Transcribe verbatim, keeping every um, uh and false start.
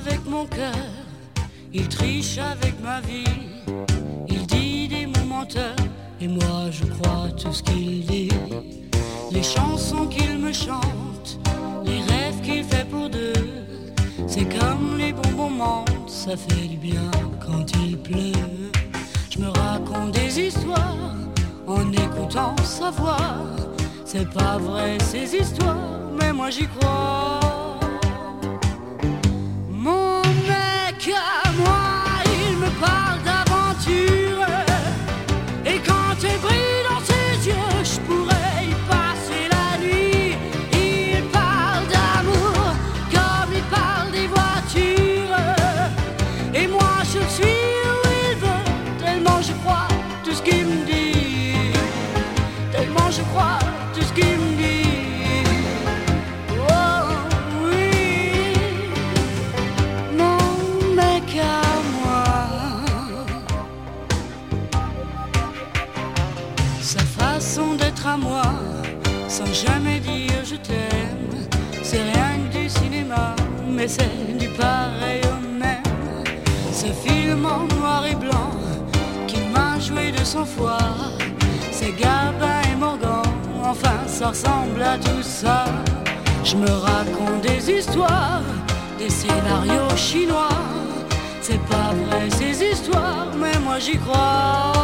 avec mon cœur, il triche avec ma vie. Il dit des mots menteurs, et moi je crois tout ce qu'il dit. Les chansons qu'il me chante, les rêves qu'il fait pour deux, c'est comme les bonbons mentent, ça fait du bien quand il pleut. Je me raconte des histoires en écoutant sa voix. C'est pas vrai ces histoires, mais moi j'y crois. Mon mec à moi, il me parle d'aventure, et quand il brille dans ses yeux, je pourrais y passer la nuit. Il parle d'amour comme il parle des voitures, et moi je le suis où il veut, tellement je crois tout ce qu'il me dit, tellement je crois tout ce qu'il me dit. D'être à moi, sans jamais dire je t'aime, c'est rien que du cinéma, mais c'est du pareil au même. Ce film en noir et blanc qui m'a joué de son foie, c'est Gabin et Morgan, enfin ça ressemble à tout ça. Je me raconte des histoires, des scénarios chinois, c'est pas vrai ces histoires, mais moi j'y crois.